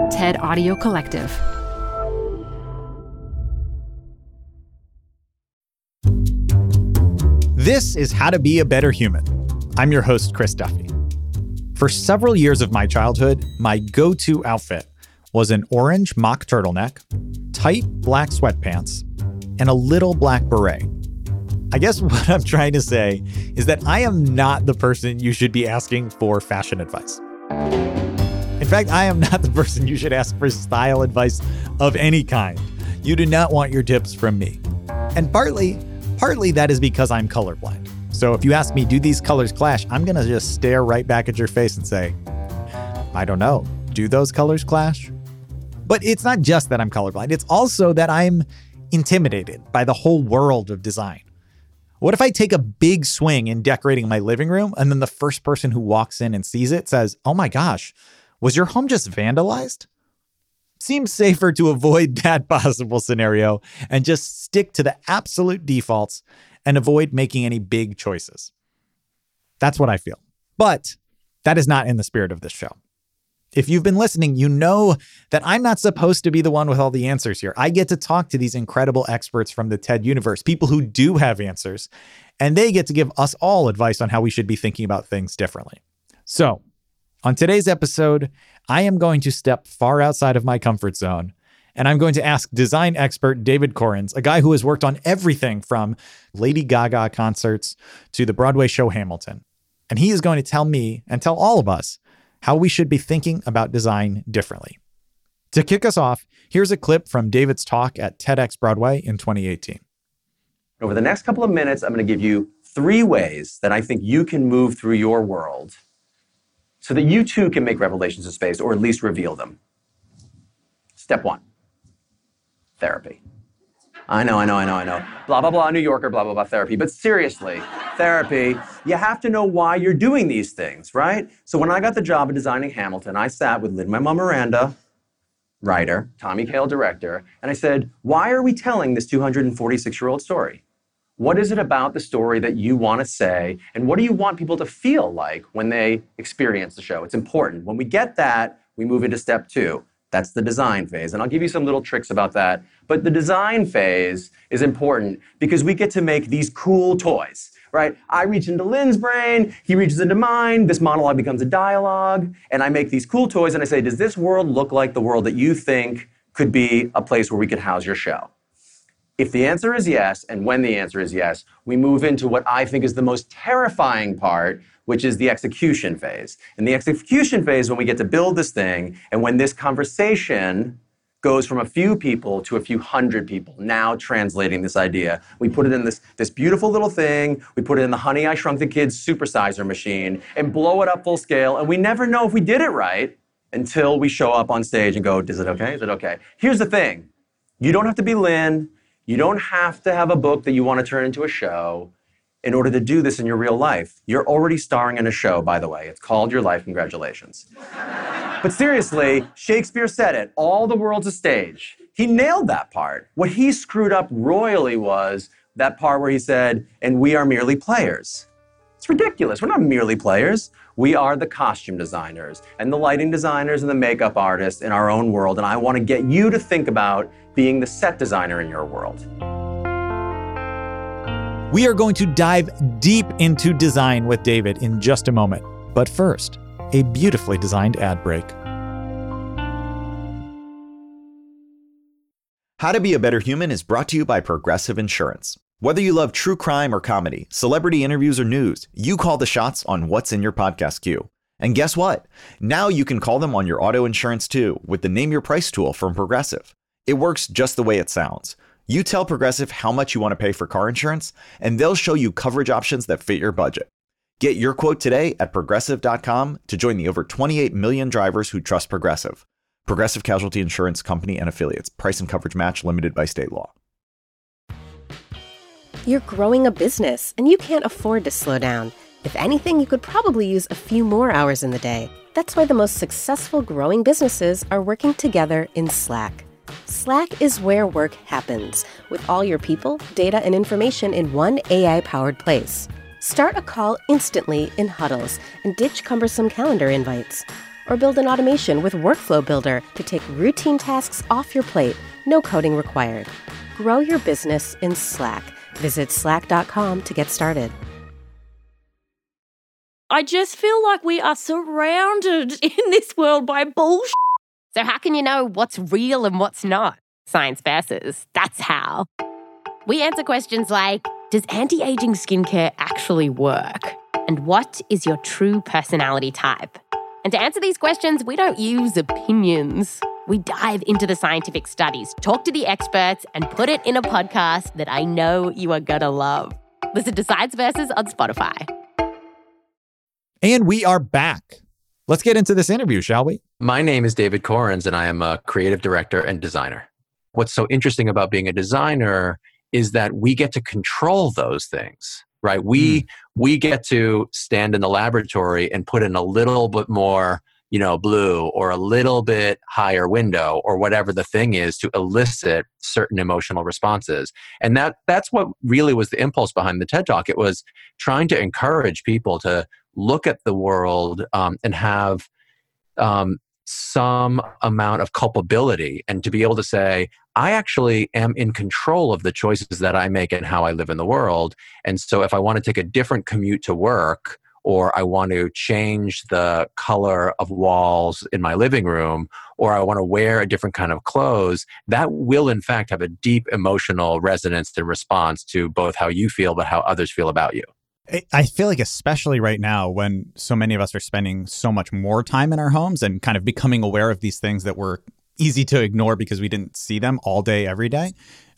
TED Audio Collective. This is How to Be a Better Human. I'm your host, Chris Duffy. For several years of my childhood, my go-to outfit was an orange mock turtleneck, tight black sweatpants, and a little black beret. I guess what I'm trying to say is that I am not the person you should be asking for fashion advice. In fact, I am not the person you should ask for style advice of any kind. You do not want your tips from me. And partly that is because I'm colorblind. So if you ask me, do these colors clash? I'm going to just stare right back at your face and say, I don't know. Do those colors clash? But it's not just that I'm colorblind. It's also that I'm intimidated by the whole world of design. What if I take a big swing in decorating my living room and then the first person who walks in and sees it says, oh my gosh, was your home just vandalized? Seems safer to avoid that possible scenario and just stick to the absolute defaults and avoid making any big choices. That's what I feel. But that is not in the spirit of this show. If you've been listening, you know that I'm not supposed to be the one with all the answers here. I get to talk to these incredible experts from the TED universe, people who do have answers, and they get to give us all advice on how we should be thinking about things differently. So, on today's episode, I am going to step far outside of my comfort zone, and I'm going to ask design expert David Korins, a guy who has worked on everything from Lady Gaga concerts to the Broadway show Hamilton. And he is going to tell me and tell all of us how we should be thinking about design differently. To kick us off, here's a clip from David's talk at TEDx Broadway in 2018. Over the next couple of minutes, I'm going to give you 3 ways that I think you can move through your world so that you too can make revelations of space, or at least reveal them. Step 1, therapy. I know. Blah, blah, blah, New Yorker, blah, blah, blah, therapy. But seriously, therapy, you have to know why you're doing these things, right? So when I got the job of designing Hamilton, I sat with Lin-Manuel Miranda, writer, Tommy Kail, director, and I said, why are we telling this 246-year-old story? What is it about the story that you want to say? And what do you want people to feel like when they experience the show? It's important. When we get that, we move into step 2. That's the design phase. And I'll give you some little tricks about that. But the design phase is important because we get to make these cool toys, right? I reach into Lynn's brain, he reaches into mine, this monologue becomes a dialogue, and I make these cool toys and I say, does this world look like the world that you think could be a place where we could house your show? If the answer is yes, and when the answer is yes, we move into what I think is the most terrifying part, which is the execution phase. In the execution phase, when we get to build this thing, and when this conversation goes from a few people to a few hundred people, now translating this idea. We put it in this beautiful little thing, we put it in the Honey, I Shrunk the Kids supersizer machine, and blow it up full scale, and we never know if we did it right until we show up on stage and go, is it okay? Is it okay? Here's the thing. You don't have to be Lynn. You don't have to have a book that you want to turn into a show in order to do this in your real life. You're already starring in a show, by the way. It's called Your Life. Congratulations. But seriously, Shakespeare said it. All the world's a stage. He nailed that part. What he screwed up royally was that part where he said, and we are merely players. It's ridiculous. We're not merely players. We are the costume designers and the lighting designers and the makeup artists in our own world. And I want to get you to think about being the set designer in your world. We are going to dive deep into design with David in just a moment. But first, a beautifully designed ad break. How to Be a Better Human is brought to you by Progressive Insurance. Whether you love true crime or comedy, celebrity interviews or news, you call the shots on what's in your podcast queue. And guess what? Now you can call them on your auto insurance too with the Name Your Price tool from Progressive. It works just the way it sounds. You tell Progressive how much you want to pay for car insurance, and they'll show you coverage options that fit your budget. Get your quote today at Progressive.com to join the over 28 million drivers who trust Progressive. Progressive Casualty Insurance Company and Affiliates. Price and coverage match limited by state law. You're growing a business, and you can't afford to slow down. If anything, you could probably use a few more hours in the day. That's why the most successful growing businesses are working together in Slack. Slack is where work happens, with all your people, data, and information in one AI-powered place. Start a call instantly in huddles and ditch cumbersome calendar invites. Or build an automation with Workflow Builder to take routine tasks off your plate. No coding required. Grow your business in Slack. Visit slack.com to get started. I just feel like we are surrounded in this world by bullshit. So how can you know what's real and what's not? Science Versus. That's how. We answer questions like, does anti-aging skincare actually work? And what is your true personality type? And to answer these questions, we don't use opinions. We dive into the scientific studies, talk to the experts, and put it in a podcast that I know you are gonna love. Listen to Science Versus on Spotify. And we are back. Let's get into this interview, shall we? My name is David Corrins, and I am a creative director and designer. What's so interesting about being a designer is that we get to control those things, right? We get to stand in the laboratory and put in a little bit more, blue or a little bit higher window or whatever the thing is to elicit certain emotional responses. And that's what really was the impulse behind the TED Talk. It was trying to encourage people to look at the world and have some amount of culpability and to be able to say, I actually am in control of the choices that I make and how I live in the world. And so if I want to take a different commute to work, or I want to change the color of walls in my living room, or I want to wear a different kind of clothes, that will in fact have a deep emotional resonance and response to both how you feel, but how others feel about you. I feel like especially right now when so many of us are spending so much more time in our homes and kind of becoming aware of these things that were easy to ignore because we didn't see them all day, every day.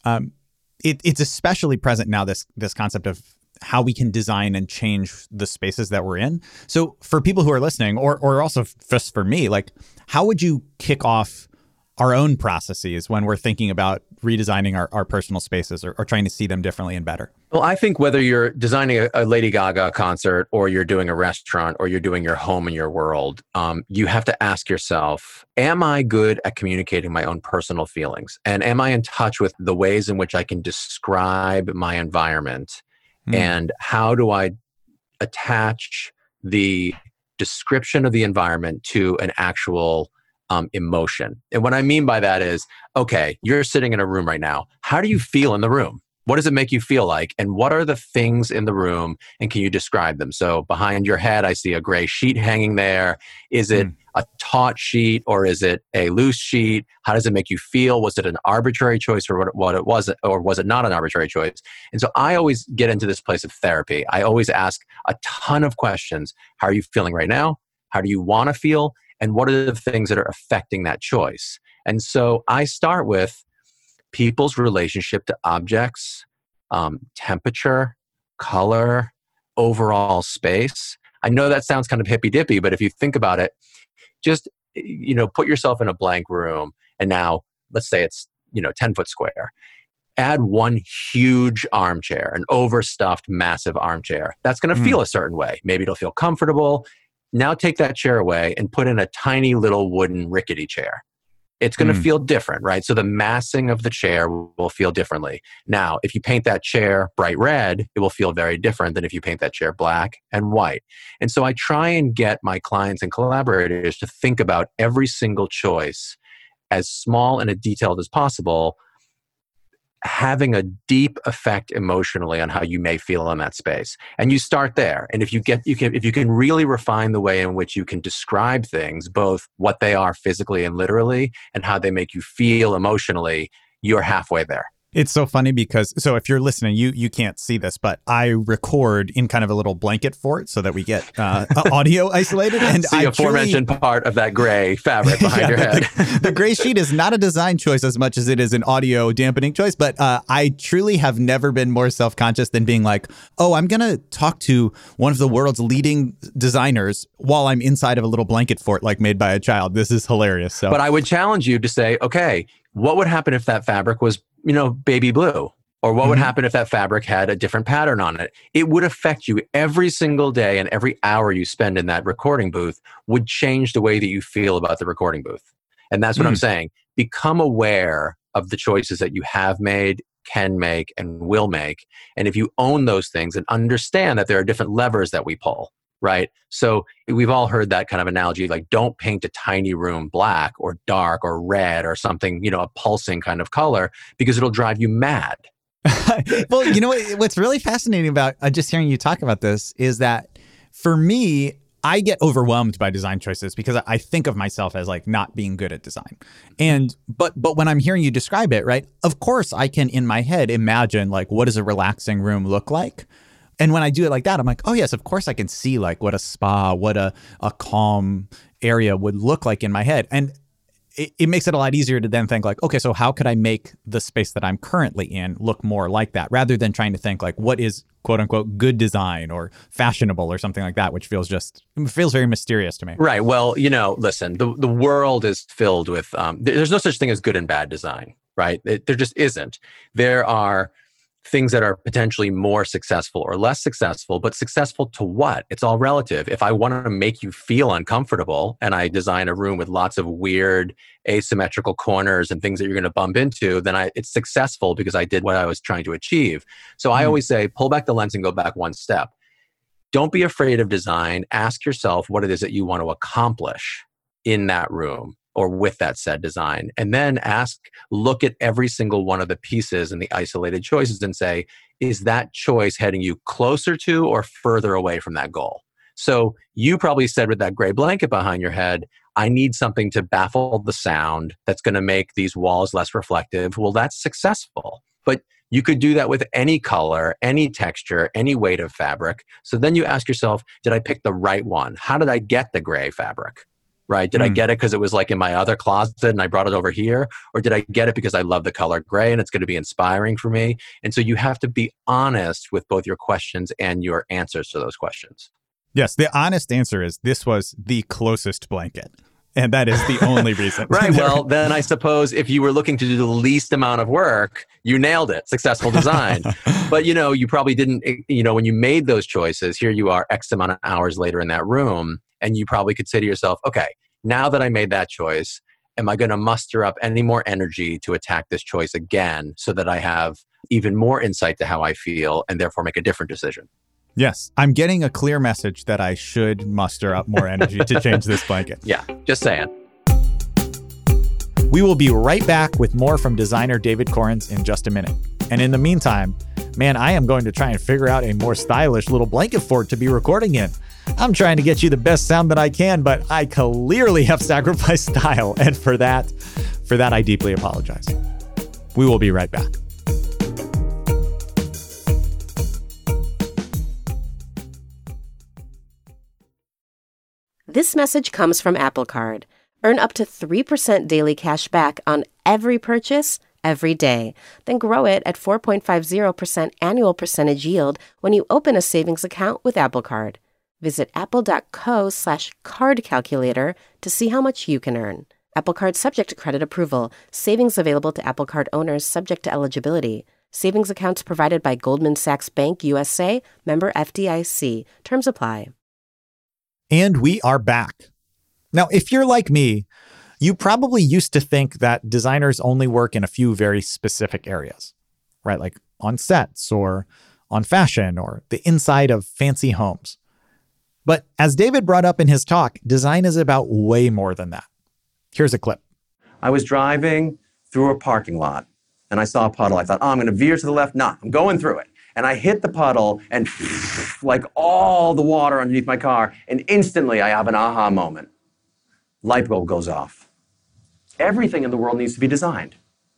It's especially present now, this concept of how we can design and change the spaces that we're in. So for people who are listening, or also just for me, like, how would you kick off our own processes when we're thinking about redesigning our personal spaces or trying to see them differently and better? Well, I think whether you're designing a Lady Gaga concert or you're doing a restaurant or you're doing your home and your world, you have to ask yourself, am I good at communicating my own personal feelings? And am I in touch with the ways in which I can describe my environment? And how do I attach the description of the environment to an actual emotion? And what I mean by that is, okay, you're sitting in a room right now. How do you feel in the room? What does it make you feel like? And what are the things in the room? And can you describe them? So behind your head, I see a gray sheet hanging there. Is it a taut sheet or is it a loose sheet? How does it make you feel? Was it an arbitrary choice or what it was, or was it not an arbitrary choice? And so I always get into this place of therapy. I always ask a ton of questions. How are you feeling right now? How do you want to feel? And what are the things that are affecting that choice? And so I start with people's relationship to objects, temperature, color, overall space. I know that sounds kind of hippy-dippy, but if you think about it, just, put yourself in a blank room. And now let's say it's, 10 foot square. Add one huge armchair, an overstuffed, massive armchair. That's going to feel a certain way. Maybe it'll feel comfortable. Now take that chair away and put in a tiny little wooden rickety chair. It's going to feel different, right? So the massing of the chair will feel differently. Now, if you paint that chair bright red, it will feel very different than if you paint that chair black and white. And so I try and get my clients and collaborators to think about every single choice as small and as detailed as possible, having a deep effect emotionally on how you may feel in that space. And you start there. And if you can really refine the way in which you can describe things, both what they are physically and literally, and how they make you feel emotionally, you're halfway there. It's so funny because, so if you're listening, you can't see this, but I record in kind of a little blanket fort so that we get audio isolated. And the aforementioned part of that gray fabric behind your head. The gray sheet is not a design choice as much as it is an audio dampening choice, but I truly have never been more self-conscious than being like, oh, I'm going to talk to one of the world's leading designers while I'm inside of a little blanket fort like made by a child. This is hilarious. So, but I would challenge you to say, okay, what would happen if that fabric was, baby blue? Or what would happen if that fabric had a different pattern on it? It would affect you every single day, and every hour you spend in that recording booth would change the way that you feel about the recording booth. And that's what I'm saying. Become aware of the choices that you have made, can make, and will make. And if you own those things and understand that there are different levers that we pull, right? So we've all heard that kind of analogy, like don't paint a tiny room black or dark or red or something, a pulsing kind of color, because it'll drive you mad. Well, what's really fascinating about just hearing you talk about this is that for me, I get overwhelmed by design choices because I think of myself as like not being good at design. But when I'm hearing you describe it, right, of course I can in my head imagine like, what does a relaxing room look like? And when I do it like that, I'm like, oh yes, of course I can see like what a spa, what a calm area would look like in my head. And it makes it a lot easier to then think like, okay, so how could I make the space that I'm currently in look more like that, rather than trying to think like, what is quote unquote good design or fashionable or something like that, which feels very mysterious to me. Right. Well, listen, the world is filled with, there's no such thing as good and bad design, right? There just isn't. There are things that are potentially more successful or less successful, but successful to what? It's all relative. If I want to make you feel uncomfortable and I design a room with lots of weird asymmetrical corners and things that you're going to bump into, then it's successful because I did what I was trying to achieve. So I always say, pull back the lens and go back one step. Don't be afraid of design. Ask yourself what it is that you want to accomplish in that room or with that said design. And then look at every single one of the pieces and the isolated choices and say, is that choice heading you closer to or further away from that goal? So you probably said with that gray blanket behind your head, I need something to baffle the sound that's going to make these walls less reflective. Well, that's successful. But you could do that with any color, any texture, any weight of fabric. So then you ask yourself, did I pick the right one? How did I get the gray fabric? Right? Did I get it because it was like in my other closet and I brought it over here? Or did I get it because I love the color gray and it's going to be inspiring for me? And so you have to be honest with both your questions and your answers to those questions. Yes, the honest answer is this was the closest blanket. And that is the only reason. Right. Well, then I suppose if you were looking to do the least amount of work, you nailed it. Successful design. But, you probably didn't, when you made those choices, here you are X amount of hours later in that room. And you probably could say to yourself, okay, now that I made that choice, am I going to muster up any more energy to attack this choice again so that I have even more insight to how I feel and therefore make a different decision? Yes, I'm getting a clear message that I should muster up more energy to change this blanket. Yeah, just saying. We will be right back with more from designer David Korins in just a minute. And in the meantime, man, I am going to try and figure out a more stylish little blanket fort to be recording in. I'm trying to get you the best sound that I can, but I clearly have sacrificed style. And for that, I deeply apologize. We will be right back. This message comes from Apple Card. Earn up to 3% daily cash back on every purchase every day. Then grow it at 4.50% annual percentage yield when you open a savings account with Apple Card. Visit apple.co/card calculator to see how much you can earn. Apple Card subject to credit approval. Savings available to Apple Card owners subject to eligibility. Savings accounts provided by Goldman Sachs Bank USA, member FDIC. Terms apply. And we are back. Now, if you're like me, you probably used to think that designers only work in a few very specific areas, right? Like on sets or on fashion or the inside of fancy homes. But as David brought up in his talk, design is about way more than that. Here's a clip. I was driving through a parking lot and I saw a puddle. I thought, I'm going to veer to the left. Nah, I'm going through it. And I hit the puddle and like all the water underneath my car. And instantly I have an aha moment. Light bulb goes off. Everything in the world needs to be designed.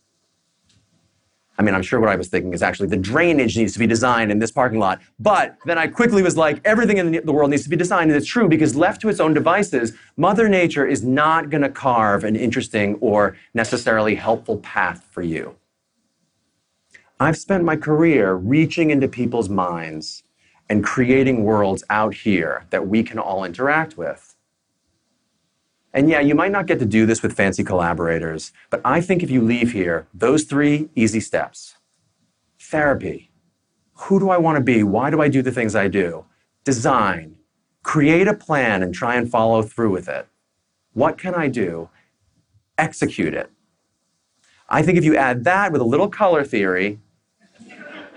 I mean, I'm sure what I was thinking is actually the drainage needs to be designed in this parking lot. But then I quickly was like, everything in the world needs to be designed. And it's true because left to its own devices, Mother Nature is not going to carve an interesting or necessarily helpful path for you. I've spent my career reaching into people's minds and creating worlds out here that we can all interact with. And yeah, you might not get to do this with fancy collaborators, but I think if you leave here, those 3 easy steps. Therapy. Who do I want to be? Why do I do the things I do? Design. Create a plan and try and follow through with it. What can I do? Execute it. I think if you add that with a little color theory,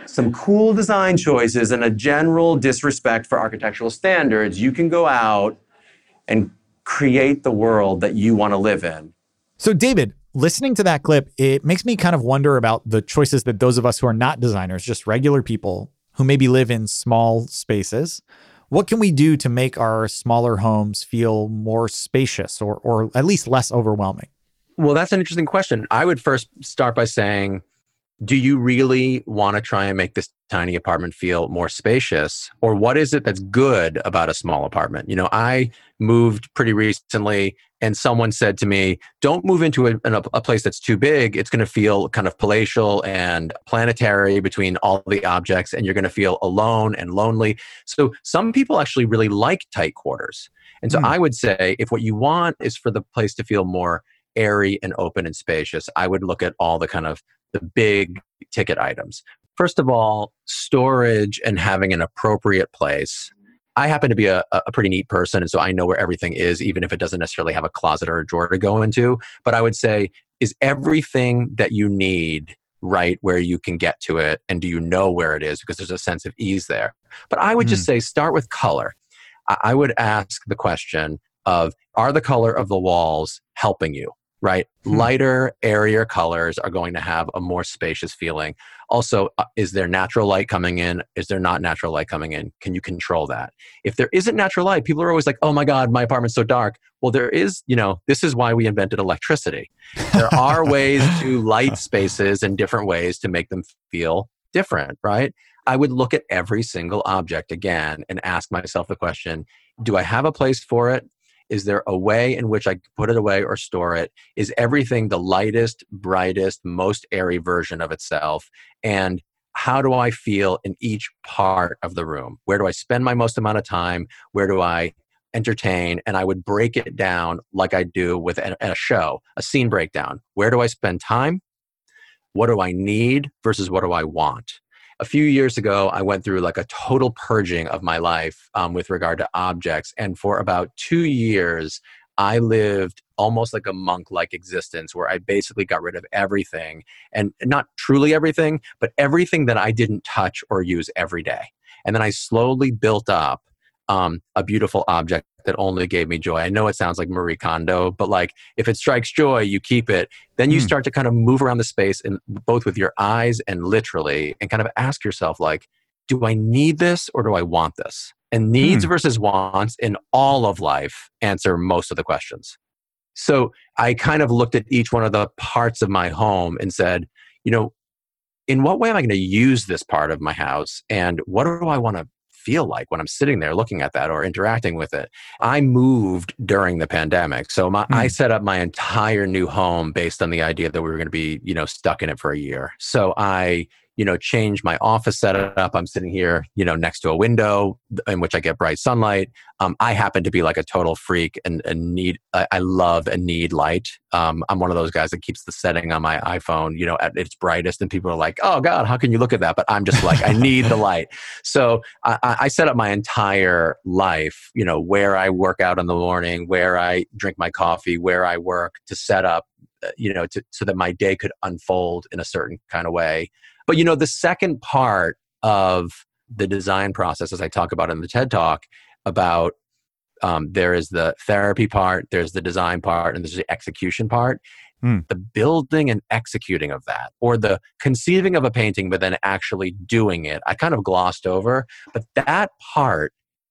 some cool design choices and a general disrespect for architectural standards, you can go out and create the world that you want to live in. So David, listening to that clip, it makes me kind of wonder about the choices that those of us who are not designers, just regular people who maybe live in small spaces, what can we do to make our smaller homes feel more spacious or at least less overwhelming? Well, that's an interesting question. I would first start by saying, do you really want to try and make this tiny apartment feel more spacious? Or what is it that's good about a small apartment? You know, I moved pretty recently and someone said to me, don't move into a place that's too big. It's going to feel kind of palatial and planetary between all the objects, and you're going to feel alone and lonely. So some people actually really like tight quarters. And so I would say if what you want is for the place to feel more airy and open and spacious, I would look at all the kind of the big ticket items. First of all, storage and having an appropriate place. I happen to be a pretty neat person, and so I know where everything is, even if it doesn't necessarily have a closet or a drawer to go into. But I would say, is everything that you need right where you can get to it? And do you know where it is? Because there's a sense of ease there. But I would just say, start with color. I would ask the question of, are the color of the walls helping you? Right? Lighter, airier colors are going to have a more spacious feeling. Also, is there natural light coming in? Is there not natural light coming in? Can you control that? If there isn't natural light, people are always like, oh my God, my apartment's so dark. Well, there is, this is why we invented electricity. There are ways to light spaces in different ways to make them feel different, right? I would look at every single object again and ask myself the question, do I have a place for it? Is there a way in which I put it away or store it? Is everything the lightest, brightest, most airy version of itself? And how do I feel in each part of the room? Where do I spend my most amount of time? Where do I entertain? And I would break it down like I do with a show, a scene breakdown. Where do I spend time? What do I need versus what do I want? A few years ago, I went through like a total purging of my life with regard to objects. And for about 2 years, I lived almost like a monk-like existence where I basically got rid of everything, and not truly everything, but everything that I didn't touch or use every day. And then I slowly built up a beautiful object that only gave me joy. I know it sounds like Marie Kondo, but like if it strikes joy, you keep it. Then you start to kind of move around the space, and both with your eyes and literally, and kind of ask yourself like, do I need this or do I want this? And needs versus wants in all of life answer most of the questions. So I kind of looked at each one of the parts of my home and said, in what way am I going to use this part of my house? And what do I want to feel like when I'm sitting there looking at that or interacting with it? I moved during the pandemic. So I set up my entire new home based on the idea that we were going to be, stuck in it for a year. So I, changed my office setup. I'm sitting here, next to a window in which I get bright sunlight. I happen to be like a total freak and I love and need light. I'm one of those guys that keeps the setting on my iPhone, at its brightest, and people are like, oh God, how can you look at that? But I'm just like, I need the light. So I set up my entire life, where I work out in the morning, where I drink my coffee, where I work, to set up, so that my day could unfold in a certain kind of way. But, the second part of the design process, as I talk about in the TED Talk, about there is the therapy part, there's the design part, and there's the execution part. The building and executing of that, or the conceiving of a painting, but then actually doing it, I kind of glossed over. But that part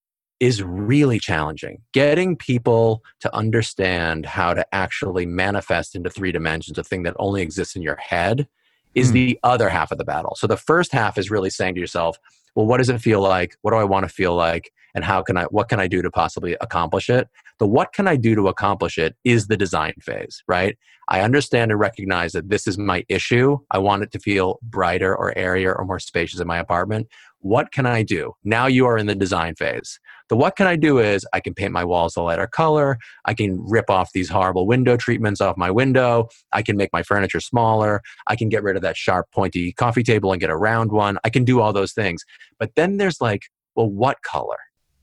is really challenging. Getting people to understand how to actually manifest into 3 dimensions a thing that only exists in your head is the other half of the battle. So the first half is really saying to yourself, well, what does it feel like? What do I want to feel like? And what can I do to possibly accomplish it? The what can I do to accomplish it is the design phase, right? I understand and recognize that this is my issue. I want it to feel brighter or airier or more spacious in my apartment. What can I do? Now you are in the design phase. The what can I do is I can paint my walls a lighter color. I can rip off these horrible window treatments off my window. I can make my furniture smaller. I can get rid of that sharp, pointy coffee table and get a round one. I can do all those things. But then there's like, well, what color?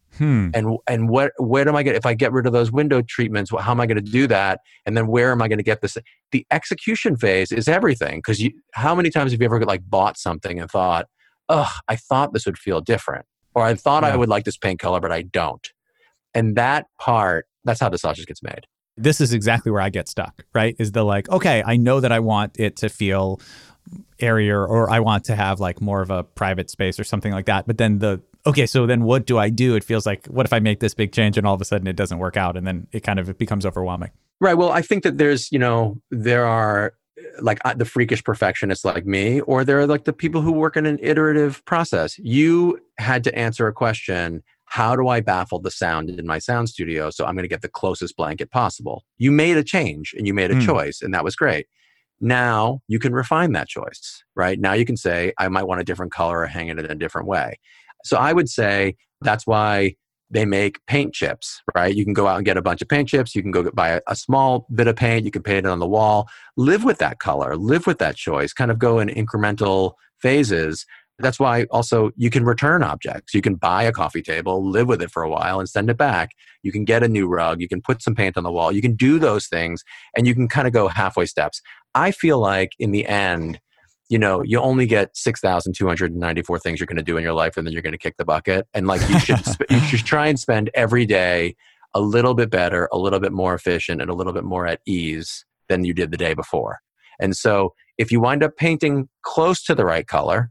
And where am I going to, if I get rid of those window treatments, how am I going to do that? And then where am I going to get this? The execution phase is everything. Because how many times have you ever bought something and thought, I thought this would feel different. Or I thought I would like this paint color, but I don't. And that part, that's how the sausage gets made. This is exactly where I get stuck, right? Is the like, okay, I know that I want it to feel airier, or I want to have like more of a private space or something like that. But then so then what do I do? It feels like, what if I make this big change and all of a sudden it doesn't work out, and then it becomes overwhelming. Right. Well, I think that there are like the freakish perfectionists like me, or there are like the people who work in an iterative process. You had to answer a question: how do I baffle the sound in my sound studio so I'm going to get the closest blanket possible? You made a change and you made a choice, and that was great. Now you can refine that choice, right? Now you can say, I might want a different color or hang it in a different way. So I would say that's why they make paint chips, right? You can go out and get a bunch of paint chips. You can go buy a small bit of paint. You can paint it on the wall. Live with that color. Live with that choice. Kind of go in incremental phases. That's why also you can return objects. You can buy a coffee table, live with it for a while and send it back. You can get a new rug. You can put some paint on the wall. You can do those things, and you can kind of go halfway steps. I feel like in the end, you only get 6,294 things you're going to do in your life, and then you're going to kick the bucket. And like you should try and spend every day a little bit better, a little bit more efficient, and a little bit more at ease than you did the day before. And so if you wind up painting close to the right color,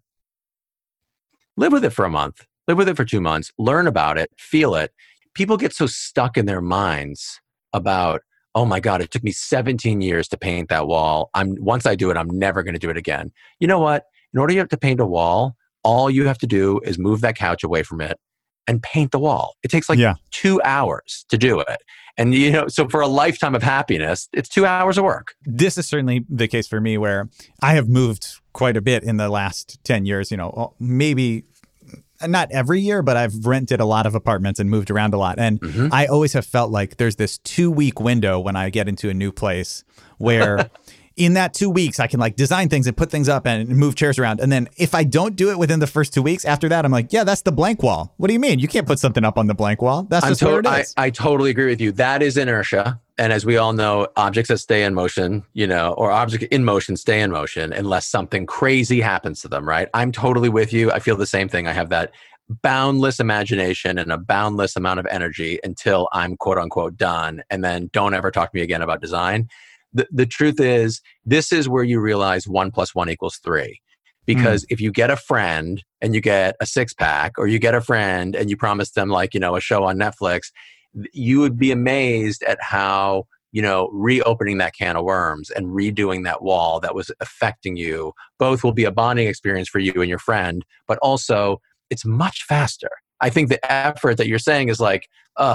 live with it for a month, live with it for 2 months, learn about it, feel it. People get so stuck in their minds about, oh my God, it took me 17 years to paint that wall. Once I do it, I'm never going to do it again. You know what? In order to paint a wall, all you have to do is move that couch away from it and paint the wall. It takes 2 hours to do it. And, so for a lifetime of happiness, it's 2 hours of work. This is certainly the case for me, where I have moved quite a bit in the last 10 years, maybe not every year, but I've rented a lot of apartments and moved around a lot. And I always have felt like there's this 2-week window when I get into a new place where in that 2 weeks, I can like design things and put things up and move chairs around. And then if I don't do it within the first 2 weeks, after that, I'm like, yeah, that's the blank wall. What do you mean? You can't put something up on the blank wall. That's just where it is. I totally agree with you. That is inertia. And as we all know, objects that stay in motion, or objects in motion stay in motion unless something crazy happens to them, right? I'm totally with you. I feel the same thing. I have that boundless imagination and a boundless amount of energy until I'm quote unquote done. And then don't ever talk to me again about design. The truth is, this is where you realize 1 + 1 = 3. Because if you get a friend and you get a 6-pack, or you get a friend and you promise them a show on Netflix, you would be amazed at how, reopening that can of worms and redoing that wall that was affecting you, both will be a bonding experience for you and your friend, but also it's much faster. I think the effort that you're saying is like, I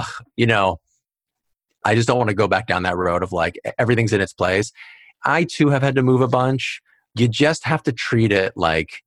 just don't want to go back down that road of like everything's in its place. I too have had to move a bunch. You just have to treat it like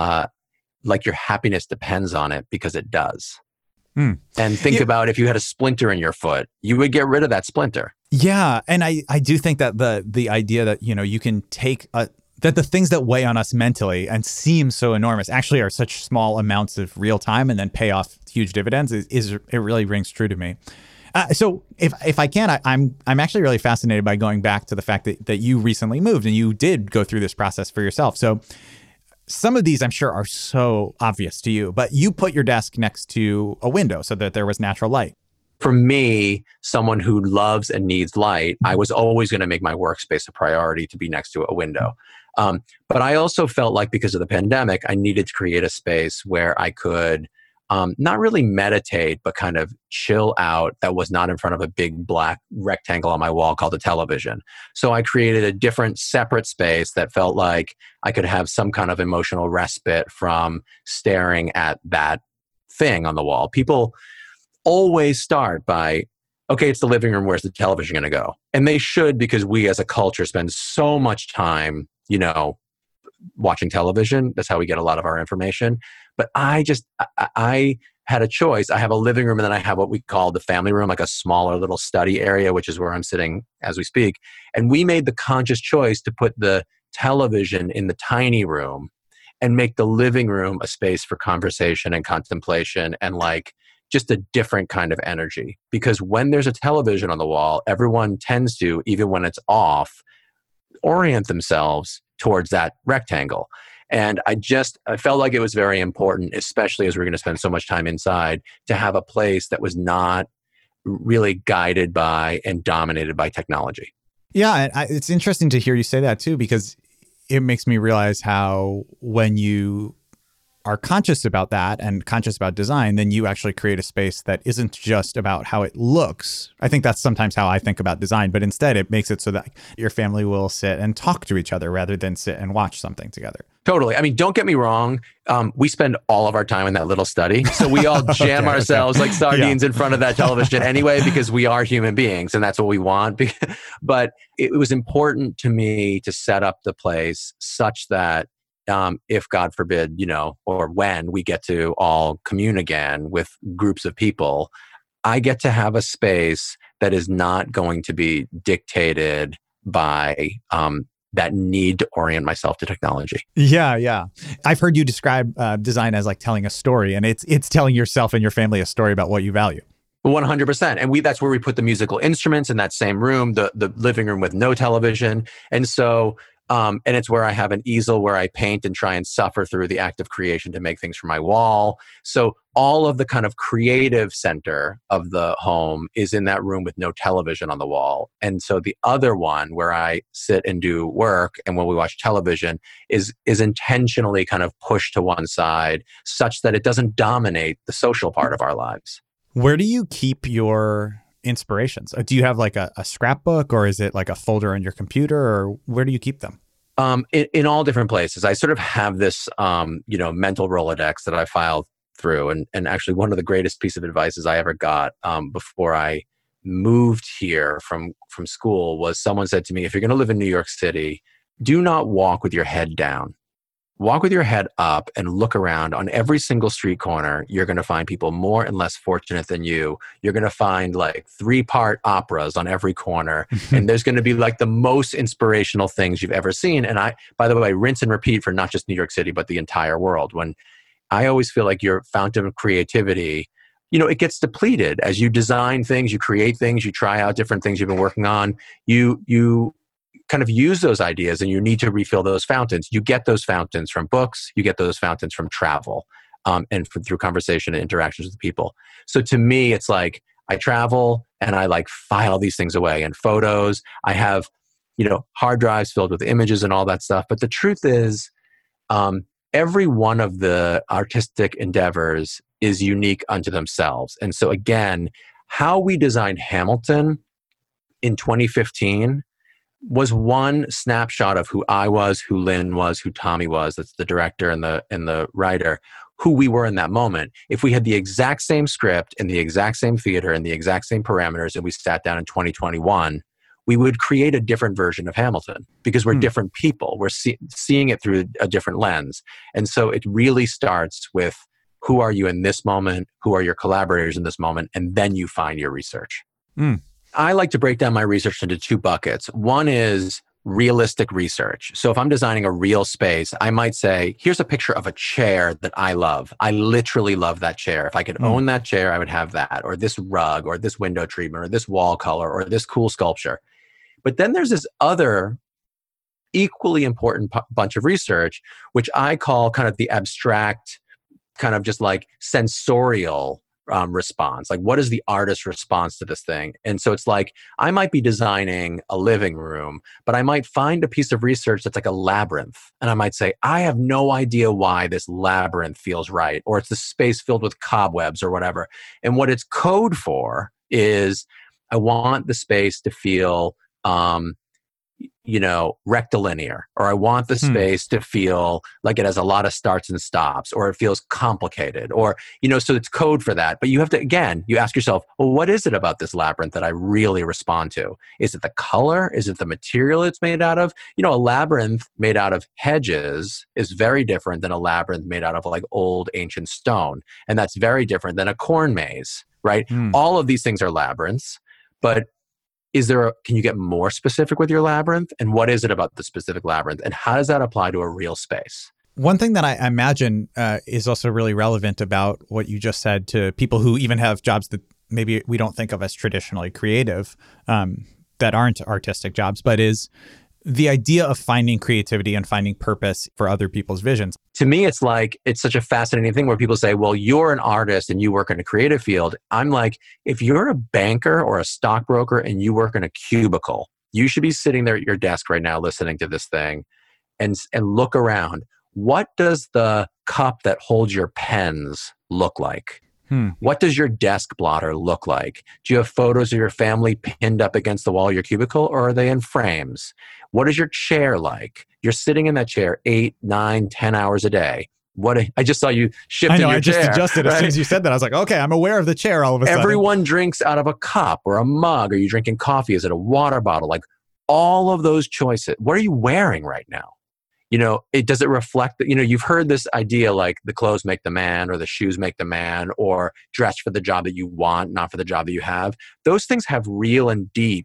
your happiness depends on it, because it does. And think about if you had a splinter in your foot, you would get rid of that splinter. Yeah. And I do think that the idea that, you can take that the things that weigh on us mentally and seem so enormous actually are such small amounts of real time and then pay off huge dividends it really rings true to me. So if I can, I'm actually really fascinated by going back to the fact that you recently moved and you did go through this process for yourself. So some of these I'm sure are so obvious to you, but you put your desk next to a window so that there was natural light. For me, someone who loves and needs light, I was always going to make my workspace a priority to be next to a window. But I also felt like because of the pandemic, I needed to create a space where I could not really meditate, but kind of chill out that was not in front of a big black rectangle on my wall called a television. So I created a different separate space that felt like I could have some kind of emotional respite from staring at that thing on the wall. People always start by, okay, it's the living room. Where's the television going to go? And they should, because we as a culture spend so much time, watching television. That's how we get a lot of our information. But I had a choice. I have a living room, and then I have what we call the family room, like a smaller little study area, which is where I'm sitting as we speak. And we made the conscious choice to put the television in the tiny room and make the living room a space for conversation and contemplation and like just a different kind of energy. Because when there's a television on the wall, everyone tends to, even when it's off, orient themselves towards that rectangle. And I felt like it was very important, especially as we're going to spend so much time inside, to have a place that was not really guided by and dominated by technology. Yeah, and it's interesting to hear you say that too, because it makes me realize how when you are conscious about that and conscious about design, then you actually create a space that isn't just about how it looks. I think that's sometimes how I think about design, but instead it makes it so that your family will sit and talk to each other rather than sit and watch something together. Totally. I mean, don't get me wrong. We spend all of our time in that little study. So we all jam ourselves like sardines in front of that television anyway, because we are human beings and that's what we want. But it was important to me to set up the place such that if God forbid, or when we get to all commune again with groups of people, I get to have a space that is not going to be dictated by that need to orient myself to technology. Yeah. I've heard you describe design as like telling a story, and it's telling yourself and your family a story about what you value. 100%. And that's where we put the musical instruments in that same room, the living room with no television. And so, and it's where I have an easel where I paint and try and suffer through the act of creation to make things for my wall. So all of the kind of creative center of the home is in that room with no television on the wall. And so the other one where I sit and do work and when we watch television is intentionally kind of pushed to one side such that it doesn't dominate the social part of our lives. Where do you keep your inspirations? Do you have like a scrapbook, or is it like a folder on your computer, or where do you keep them? In all different places. I sort of have this, mental Rolodex that I file through. And actually one of the greatest piece of advice I ever got before I moved here from school was someone said to me, if you're going to live in New York City, do not walk with your head down. Walk with your head up and look around. On every single street corner, you're going to find people more and less fortunate than you. You're going to find like 3-part operas on every corner. And there's going to be like the most inspirational things you've ever seen. And by the way, rinse and repeat for not just New York City, but the entire world. When I always feel like your fountain of creativity, it gets depleted as you design things, you create things, you try out different things you've been working on. You kind of use those ideas and you need to refill those fountains. You get those fountains from books, you get those fountains from travel and through conversation and interactions with people. So to me, it's like I travel and I like file these things away and photos. I have, hard drives filled with images and all that stuff. But the truth is, every one of the artistic endeavors is unique unto themselves. And so again, how we designed Hamilton in 2015 was one snapshot of who I was, who Lynn was, who Tommy was, that's the director and the writer, who we were in that moment. If we had the exact same script and the exact same theater and the exact same parameters and we sat down in 2021, we would create a different version of Hamilton because we're different people. We're seeing it through a different lens. And so it really starts with who are you in this moment? Who are your collaborators in this moment? And then you find your research. I like to break down my research into 2 buckets. One is realistic research. So if I'm designing a real space, I might say, here's a picture of a chair that I love. I literally love that chair. If I could own that chair, I would have that, or this rug, or this window treatment, or this wall color, or this cool sculpture. But then there's this other equally important bunch of research, which I call kind of the abstract, kind of just like sensorial response. Like, what is the artist's response to this thing? And so it's like, I might be designing a living room, but I might find a piece of research that's like a labyrinth. And I might say, I have no idea why this labyrinth feels right, or it's the space filled with cobwebs or whatever. And what it's code for is, I want the space to feel rectilinear, or I want the space to feel like it has a lot of starts and stops, or it feels complicated, or, so it's code for that. But you have to, again, you ask yourself, well, what is it about this labyrinth that I really respond to? Is it the color? Is it the material it's made out of? A labyrinth made out of hedges is very different than a labyrinth made out of like old ancient stone. And that's very different than a corn maze, right? All of these things are labyrinths, but can you get more specific with your labyrinth? And what is it about the specific labyrinth? And how does that apply to a real space? One thing that I imagine is also really relevant about what you just said to people who even have jobs that maybe we don't think of as traditionally creative, that aren't artistic jobs, but is the idea of finding creativity and finding purpose for other people's visions. To me, it's like, it's such a fascinating thing where people say, well, you're an artist and you work in a creative field. I'm like, if you're a banker or a stockbroker and you work in a cubicle, you should be sitting there at your desk right now listening to this thing and look around. What does the cup that holds your pens look like? What does your desk blotter look like? Do you have photos of your family pinned up against the wall of your cubicle, or are they in frames? What is your chair like? You're sitting in that chair 8, 9, 10 hours a day. I just saw you shift in your chair. I just adjusted as soon as you said that. I was like, okay, I'm aware of the chair all of a sudden. Everyone drinks out of a cup or a mug. Are you drinking coffee? Is it a water bottle? Like all of those choices. What are you wearing right now? Does it reflect that, you've heard this idea like the clothes make the man or the shoes make the man or dress for the job that you want, not for the job that you have. Those things have real and deep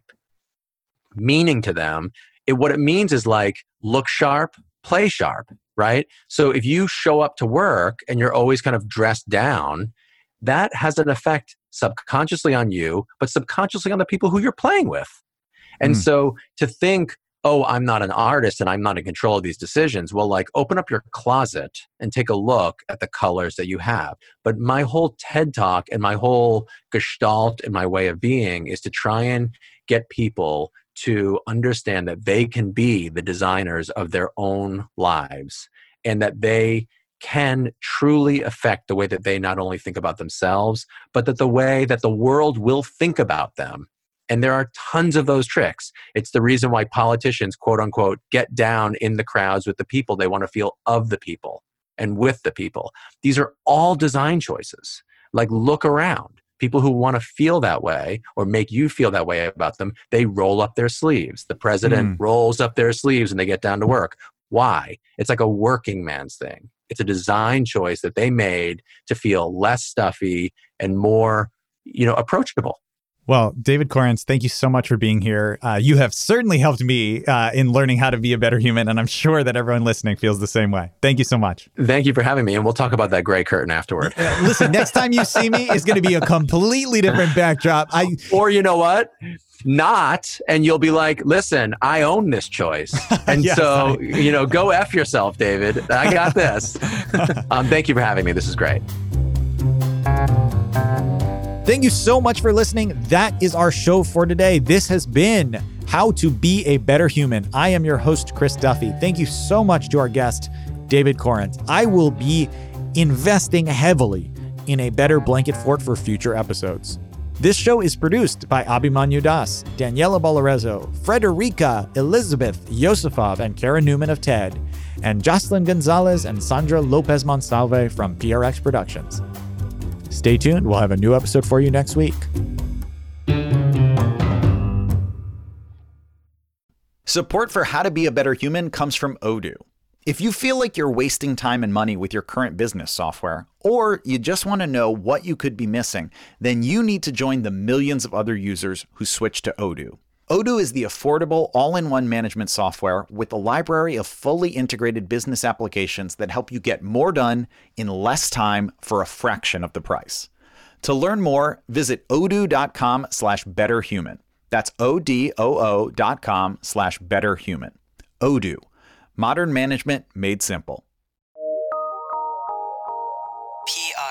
meaning to them. What it means is like, look sharp, play sharp, right? So if you show up to work and you're always kind of dressed down, that has an effect subconsciously on you, but subconsciously on the people who you're playing with. And so to think, oh, I'm not an artist and I'm not in control of these decisions. Well, like open up your closet and take a look at the colors that you have. But my whole TED Talk and my whole gestalt and my way of being is to try and get people to understand that they can be the designers of their own lives and that they can truly affect the way that they not only think about themselves, but that the way that the world will think about them. And there are tons of those tricks. It's the reason why politicians, quote unquote, get down in the crowds with the people. They want to feel of the people and with the people. These are all design choices. Like look around. People who want to feel that way or make you feel that way about them, they roll up their sleeves. The president rolls up their sleeves and they get down to work. Why? It's like a working man's thing. It's a design choice that they made to feel less stuffy and more, approachable. Well, David Korins, thank you so much for being here. You have certainly helped me in learning how to be a better human, and I'm sure that everyone listening feels the same way. Thank you so much. Thank you for having me, and we'll talk about that gray curtain afterward. Listen, next time you see me, it's going to be a completely different backdrop. Or you know what? Not, and you'll be like, listen, I own this choice. And yes, go F yourself, David. I got this. Thank you for having me. This is great. Thank you so much for listening. That is our show for today. This has been How to Be a Better Human. I am your host, Chris Duffy. Thank you so much to our guest, David Korins. I will be investing heavily in a better blanket fort for future episodes. This show is produced by Abhimanyu Das, Daniela Balarezo, Frederica, Elizabeth Yosifov, and Karen Newman of TED, and Jocelyn Gonzalez and Sandra Lopez Monsalve from PRX Productions. Stay tuned. We'll have a new episode for you next week. Support for How to Be a Better Human comes from Odoo. If you feel like you're wasting time and money with your current business software, or you just want to know what you could be missing, then you need to join the millions of other users who switch to Odoo. Odoo is the affordable, all-in-one management software with a library of fully integrated business applications that help you get more done in less time for a fraction of the price. To learn more, visit odoo.com/betterhuman. That's odoo.com/betterhuman. Odoo. Modern management made simple. PR.